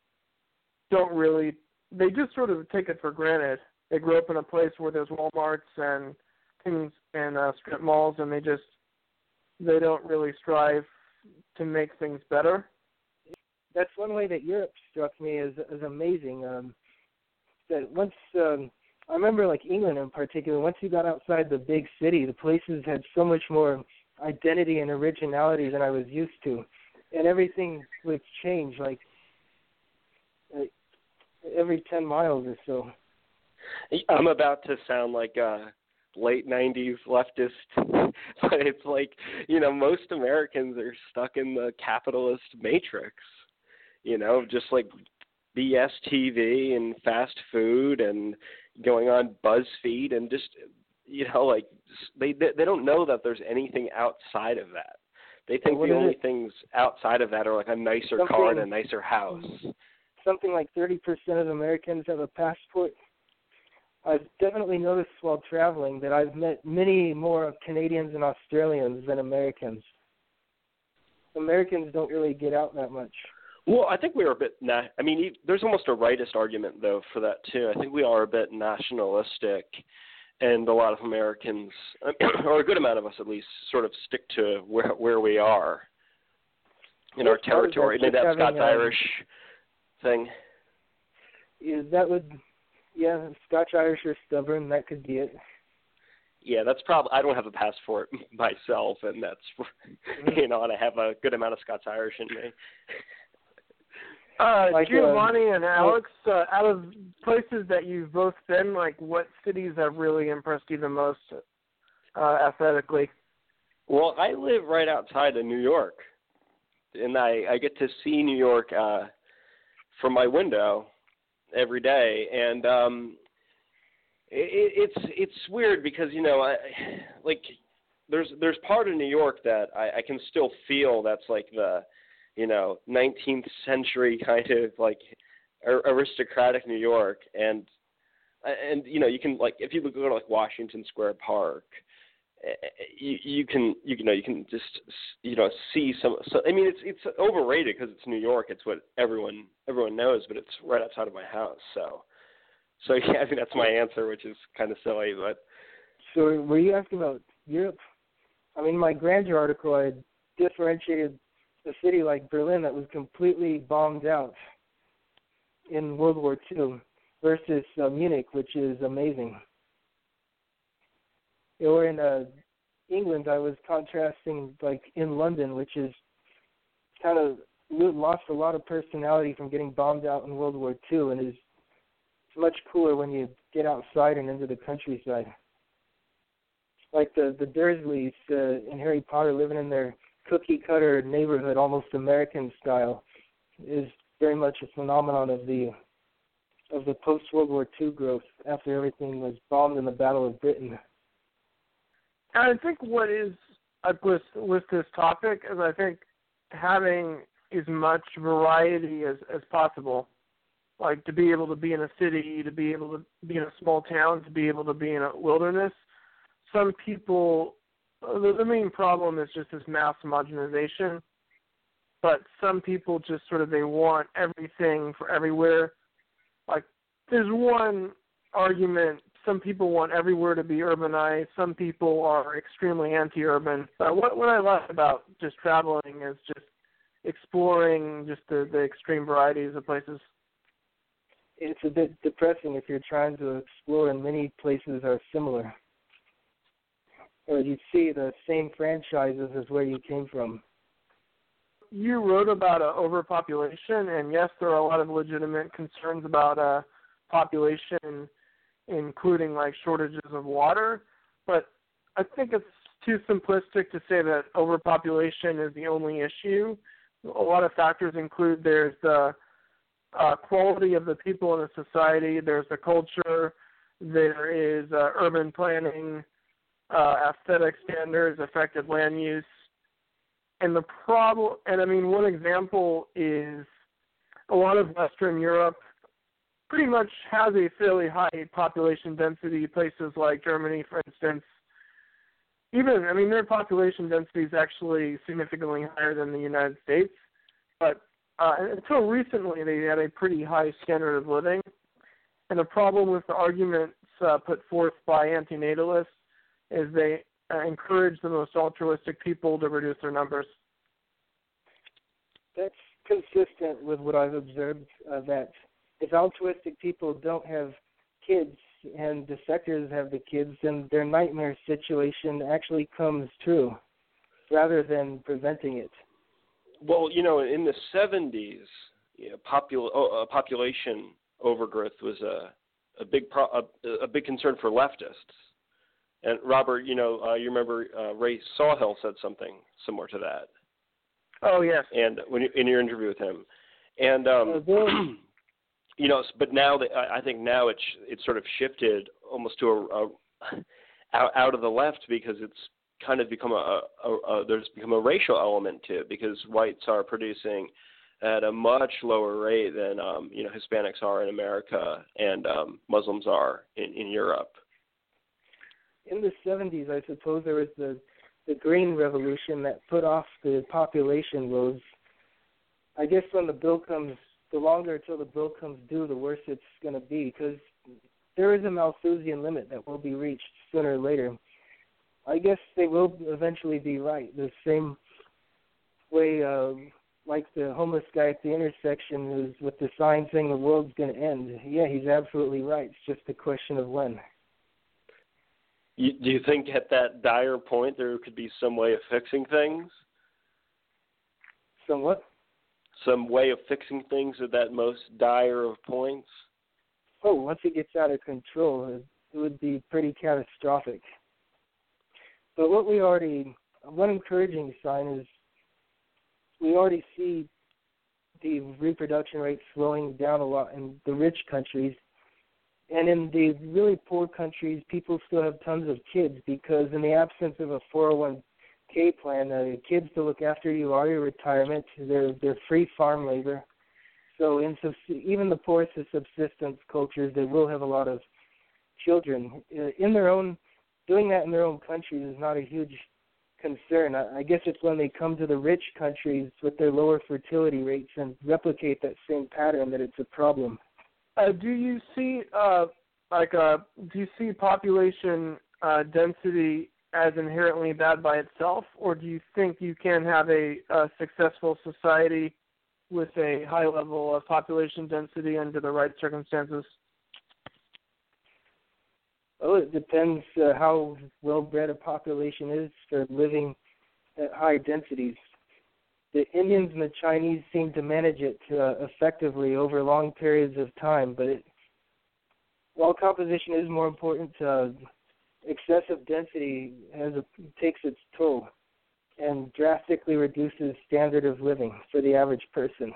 they just sort of take it for granted. They grew up in a place where there's Walmarts and things and strip malls, and they don't really strive to make things better. That's one way that Europe struck me as amazing. That once I remember, like England in particular, once you got outside the big city, the places had so much more identity and originality than I was used to, and everything would change like every 10 miles or so. I'm about to sound like a late 90s leftist, but it's like, most Americans are stuck in the capitalist matrix, just like BS TV and fast food and going on BuzzFeed and just, they don't know that there's anything outside of that. They think the only things outside of that are like a nicer car and a nicer house. Something like 30% of Americans have a passport. I've definitely noticed while traveling that I've met many more Canadians and Australians than Americans. Americans don't really get out that much. Well, I think we are a bit. There's almost a rightist argument though for that too. I think we are a bit nationalistic, and a lot of Americans, or a good amount of us at least, sort of stick to where we are in our territory. Maybe that Scots-Irish thing. Scotch-Irish are stubborn. That could be it. Yeah, that's probably. I don't have a passport myself, and that's and I have a good amount of Scots-Irish in me. Giovanni and Alex, out of places that you've both been, like what cities have really impressed you the most aesthetically? Well, I live right outside of New York, and I get to see New York from my window every day, and it's weird because there's part of New York that I can still feel that's like the 19th century kind of like aristocratic New York, and you can, like, if you go to like Washington Square Park, you can just see some. So I mean, it's overrated because it's New York. It's what everyone knows, but it's right outside of my house. So yeah, I think that's my answer, which is kind of silly, but. So were you asking about Europe? I mean, my grandeur article, I differentiated a city like Berlin that was completely bombed out in World War II versus Munich, which is amazing. Or in England, I was contrasting like in London, which is kind of lost a lot of personality from getting bombed out in World War II, and it's much cooler when you get outside and into the countryside. Like the Dursleys in Harry Potter living in their cookie-cutter neighborhood, almost American style, is very much a phenomenon of the post-World War II growth after everything was bombed in the Battle of Britain. And I think what is with this topic is I think having as much variety as possible. Like to be able to be in a city, to be able to be in a small town, to be able to be in a wilderness. Some people, the main problem is just this mass homogenization. But some people just sort of, they want everything for everywhere. Like there's one argument, some people want everywhere to be urbanized. Some people are extremely anti-urban. What I like about just traveling is just exploring just the extreme varieties of places. It's a bit depressing if you're trying to explore and many places are similar. Or you see the same franchises as where you came from. You wrote about overpopulation, and yes, there are a lot of legitimate concerns about population, including like shortages of water. But I think it's too simplistic to say that overpopulation is the only issue. A lot of factors include there's the quality of the people in a society, there's the culture, there is urban planning, aesthetic standards, effective land use. And the problem, and I mean, one example is a lot of Western Europe pretty much has a fairly high population density. Places like Germany, for instance, their population density is actually significantly higher than the United States. But until recently, they had a pretty high standard of living. And the problem with the arguments put forth by antinatalists is they encourage the most altruistic people to reduce their numbers. That's consistent with what I've observed, that if altruistic people don't have kids and defectors have the kids, then their nightmare situation actually comes true rather than preventing it. Well, in the 70s, population overgrowth was a big concern for leftists. And Robert, you remember Ray Sawhill said something similar to that. Oh yes. And in your interview with him, and but now I think now it's sort of shifted almost to out of the left, because it's kind of become there's become a racial element to it, because whites are producing at a much lower rate than Hispanics are in America and Muslims are in Europe. In the 70s, I suppose there was the Green Revolution that put off the population woes. I guess when the bill comes, the longer until the bill comes due, the worse it's going to be, because there is a Malthusian limit that will be reached sooner or later. I guess they will eventually be right. The same way, like the homeless guy at the intersection who's with the sign saying the world's going to end. Yeah, he's absolutely right. It's just a question of when. Do you think at that dire point there could be some way of fixing things? Some what? Some way of fixing things at that most dire of points? Oh, once it gets out of control, it would be pretty catastrophic. But one encouraging sign is we already see the reproduction rate slowing down a lot in the rich countries. And in the really poor countries, people still have tons of kids, because in the absence of a 401k plan, the kids to look after you are your retirement. They're free farm labor. So even the poorest of subsistence cultures, they will have a lot of children. Doing that in their own countries is not a huge concern. I guess it's when they come to the rich countries with their lower fertility rates and replicate that same pattern that it's a problem. Do you see population density as inherently bad by itself, or do you think you can have a successful society with a high level of population density under the right circumstances? Well, it depends how well-bred a population is for living at high densities. the Indians and the Chinese seem to manage it effectively over long periods of time, but while composition is more important, excessive density takes its toll and drastically reduces standard of living for the average person.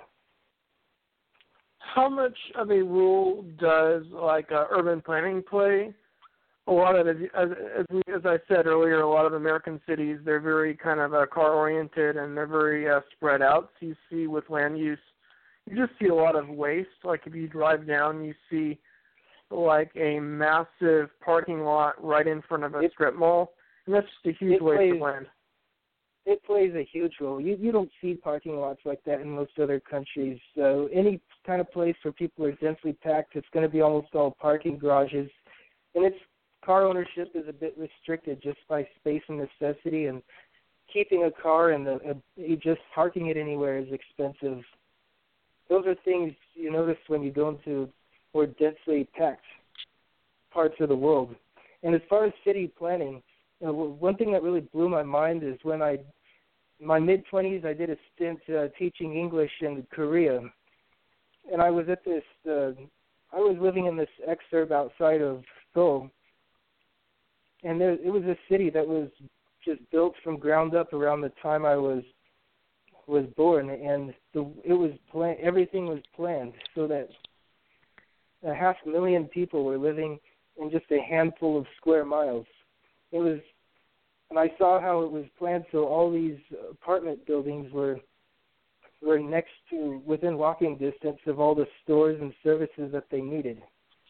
How much of a role does urban planning play? A lot of it, as I said earlier, a lot of American cities, they're very kind of car oriented and they're very spread out. So you see with land use, you just see a lot of waste. Like if you drive down, you see like a massive parking lot right in front of a strip mall, and that's just a huge waste of land. It plays a huge role. You don't see parking lots like that in most other countries. So any kind of place where people are densely packed, it's going to be almost all parking garages. And car ownership is a bit restricted just by space and necessity, and keeping a car and just parking it anywhere is expensive. Those are things you notice when you go into more densely packed parts of the world. And as far as city planning, one thing that really blew my mind is when in my mid-20s, I did a stint teaching English in Korea. And I was I was living in this exurb outside of Seoul. And it was a city that was just built from ground up around the time I was born. And everything was planned so that 500,000 people were living in just a handful of square miles. And I saw how it was planned so all these apartment buildings were next to, within walking distance of all the stores and services that they needed.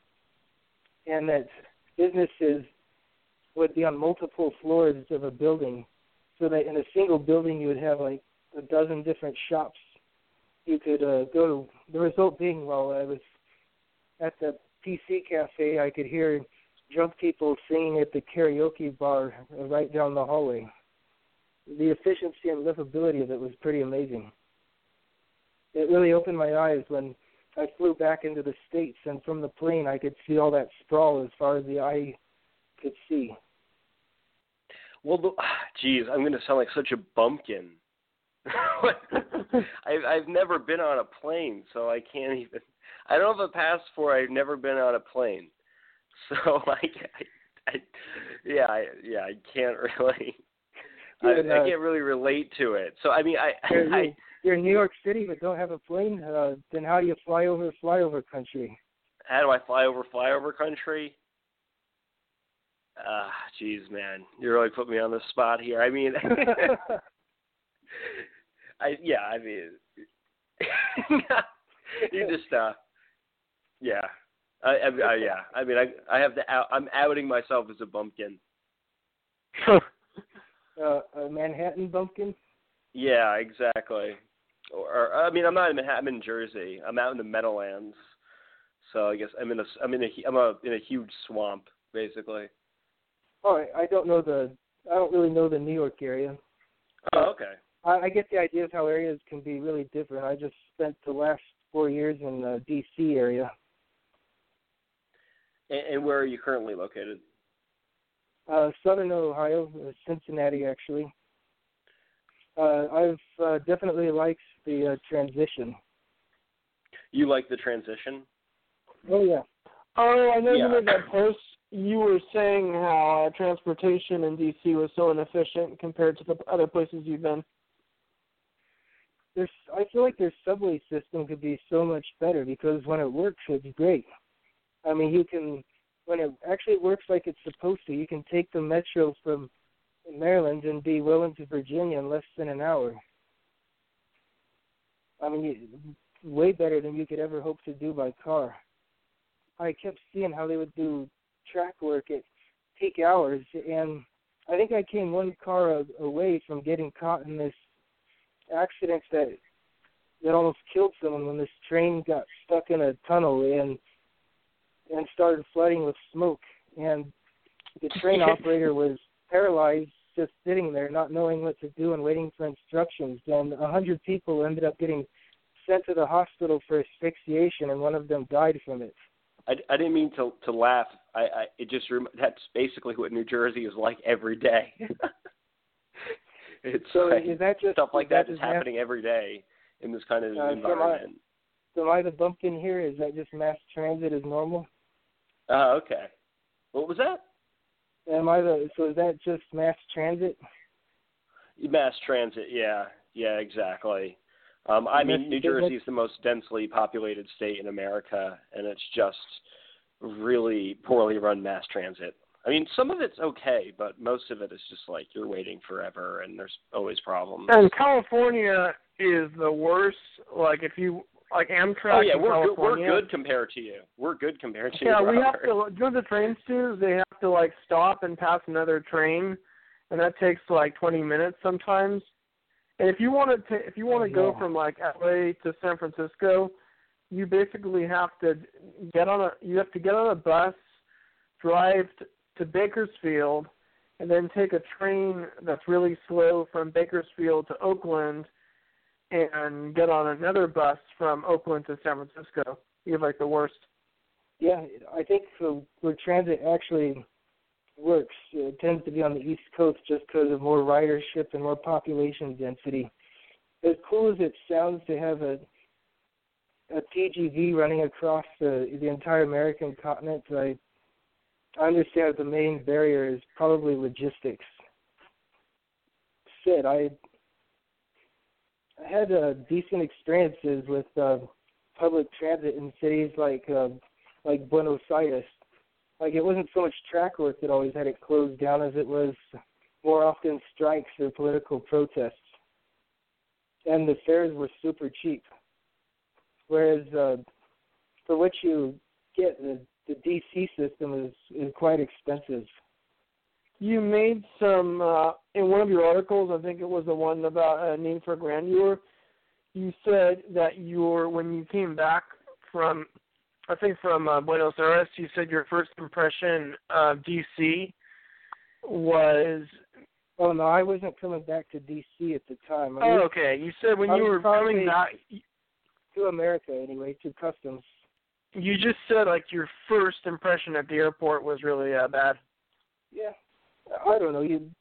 And that businesses would be on multiple floors of a building, so that in a single building you would have like a dozen different shops you could go to. The result being, while I was at the PC cafe, I could hear drunk people singing at the karaoke bar right down the hallway. The efficiency and livability of it was pretty amazing. It really opened my eyes when I flew back into the States, and from the plane I could see all that sprawl as far as the eye could see. Well, geez, I'm going to sound like such a bumpkin. I've never been on a plane, so I can't even. I don't have a passport. I've never been on a plane, so I can't really. I can't really relate to it. So I mean, you're in New York City, but don't have a plane. Then how do you fly over country? How do I fly over country? Geez, man, you really put me on the spot here. I mean, you just, yeah. I mean, I have to. I'm outing myself as a bumpkin. A Manhattan bumpkin? Yeah, exactly. Or I mean, I'm not in Manhattan. I'm in Jersey. I'm out in the Meadowlands. So I guess I'm in a huge swamp, basically. Oh, I don't really know the New York area. Oh, okay. I get the idea of how areas can be really different. I just spent the last 4 years in the D.C. area. And where are you currently located? Southern Ohio, Cincinnati, actually. I've definitely liked the transition. You like the transition? Oh, yeah. Oh, I know you made that post. You were saying how transportation in D.C. was so inefficient compared to the other places you've been. I feel like their subway system could be so much better because when it works, it's great. I mean, when it actually works like it's supposed to, you can take the metro from Maryland and be well into Virginia in less than an hour. I mean, way better than you could ever hope to do by car. I kept seeing how they would do track work at peak hours, and I think I came one car away from getting caught in this accident that almost killed someone when this train got stuck in a tunnel and started flooding with smoke. And the train operator was paralyzed, just sitting there, not knowing what to do and waiting for instructions. And 100 people ended up getting sent to the hospital for asphyxiation, and one of them died from it. I didn't mean to laugh. That's basically what New Jersey is like every day. It's So like, is that just stuff like that is mass, happening every day in this kind of environment. So am I the bumpkin here? Is that just mass transit is normal? Okay. What was that? So is that just mass transit? Mass transit, yeah, exactly. I mean, New Jersey is the most densely populated state in America, and it's just really poorly run mass transit. I mean, some of it's okay, but most of it is just like you're waiting forever, and there's always problems. And California is the worst. Like if you like Amtrak. Oh yeah, we're good compared to you. We're good compared to you. Yeah, we Robert. have to. You know, the trains too. They have to like stop and pass another train, and that takes like 20 minutes sometimes. And if you want to go from like LA to San Francisco, you basically have to get on a bus, drive to Bakersfield, and then take a train that's really slow from Bakersfield to Oakland, and get on another bus from Oakland to San Francisco. You have like the worst. Yeah, I think where transit actually works, it tends to be on the East Coast just because of more ridership and more population density. As cool as it sounds to have a TGV running across the entire American continent, I understand the main barrier is probably logistics. I had decent experiences with public transit in cities like Buenos Aires. Like, it wasn't so much track work that always had it closed down as it was more often strikes or political protests. And the fares were super cheap. Whereas for what you get, the DC system is quite expensive. You made some, in one of your articles, I think it was the one about a Name for Grandeur, you said that when you came back from Buenos Aires, you said your first impression of D.C. was... Oh, no, I wasn't coming back to D.C. at the time. Okay. You said when you were coming back... To America, anyway, to customs. You just said, like, your first impression at the airport was really bad. Yeah. I don't know.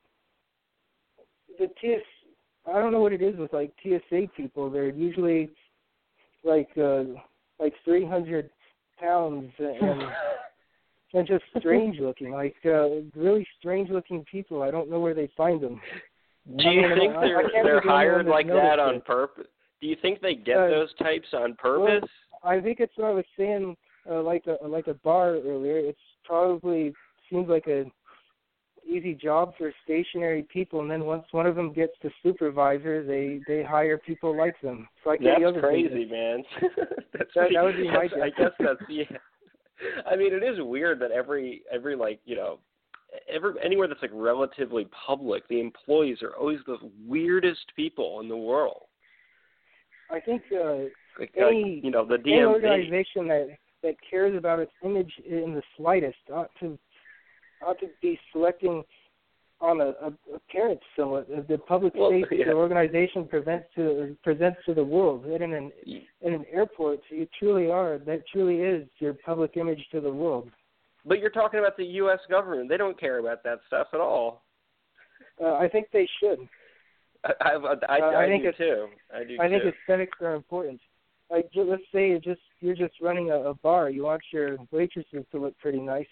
I don't know what it is with, like, TSA people. They're usually, like 300 pounds and just strange-looking. Like, really strange-looking people. I don't know where they find them. Do you think they're hired like that on purpose? Do you think they get those types on purpose? Well, I think it's what I was saying, like a bar earlier. It's probably seems like a easy job for stationary people, and then once one of them gets to supervisor, they hire people like them. So like that's crazy, man. that would be my guess. I guess that's I mean, it is weird that every like anywhere that's like relatively public, the employees are always the weirdest people in the world. I think the DMV. Any organization that cares about its image in the slightest ought to be selecting on appearance somewhat. The public face the organization presents to the world. And in an airport, you truly are. That truly is your public image to the world. But you're talking about the U.S. government. They don't care about that stuff at all. I think they should. I do too. I think aesthetics are important. Like, let's say you're just running a bar. You want your waitresses to look pretty nice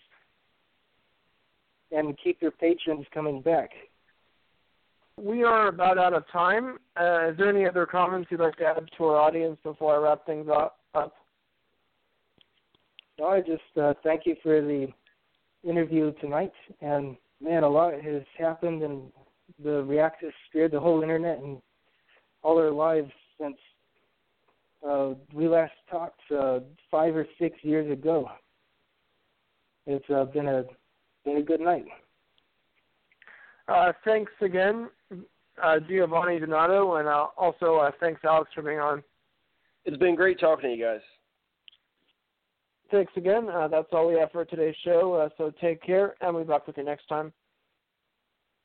and keep your patrons coming back. We are about out of time. Is there any other comments you'd like to add to our audience before I wrap things up? No, I just thank you for the interview tonight. And, man, a lot has happened, and the reactors scared the whole internet and all our lives since we last talked 5 or 6 years ago. It's been a good night. Thanks again, Giovanni Donato, and also thanks, Alex, for being on. It's been great talking to you guys. Thanks again. That's all we have for today's show, so take care, and we'll be back with you next time.